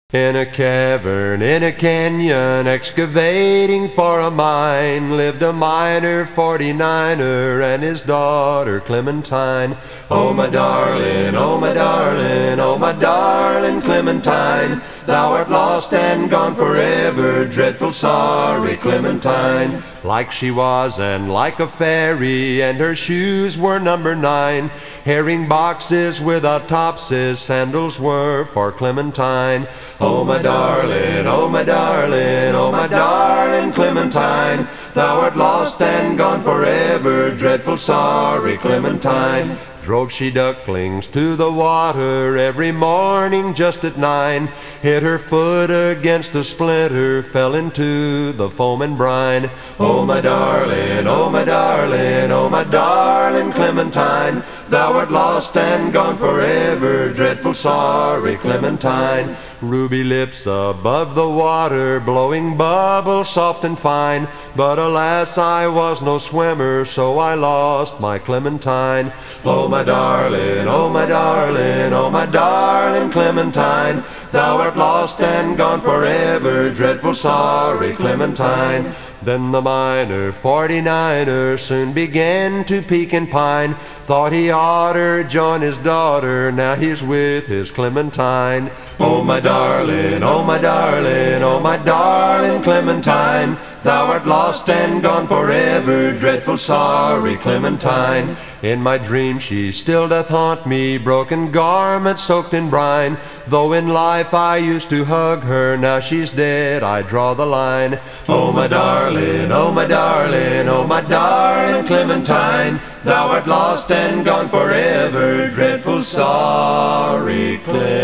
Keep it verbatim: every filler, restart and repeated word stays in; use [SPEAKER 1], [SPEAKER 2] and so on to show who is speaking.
[SPEAKER 1] In a cavern, in a canyon, excavating for a mine, lived a miner, forty-niner, and his daughter Clementine. Oh my darling, oh my darling, oh my darling Clementine, thou art lost and gone forever, dreadful sorry Clementine. Like she was and like a fairy, and her shoes were number nine, herring boxes without topses, sandals were for Clementine. Oh my darling, oh my darling, oh my darling Clementine, thou art lost and gone forever, dreadful sorry Clementine. Drove she ducklings to the water every morning just at nine, hit her foot against a splinter, fell into the foaming brine. Oh my darling, oh my darling, oh my darling Clementine, thou art lost and gone forever, dreadful sorry Clementine. Ruby lips above the water, blowing bubbles soft and fine, but alas I was no swimmer, so I lost my Clementine. Oh my darling, oh my darling, oh my darling Clementine, thou art lost and gone forever, dreadful sorry Clementine. Then the miner, forty-niner, soon began to peak and pine, thought he oughter join his daughter, now he's with his Clementine. Oh my darling, oh my darling, oh my darling Clementine, thou art lost and gone forever, dreadful sorry Clementine. In my dream she still doth haunt me, broken garments soaked in brine, though in life I used to hug her, now she's dead I draw the line. Oh my darling, oh my darling, oh my darling Clementine, thou art lost and gone forever, dreadful sorry Clementine.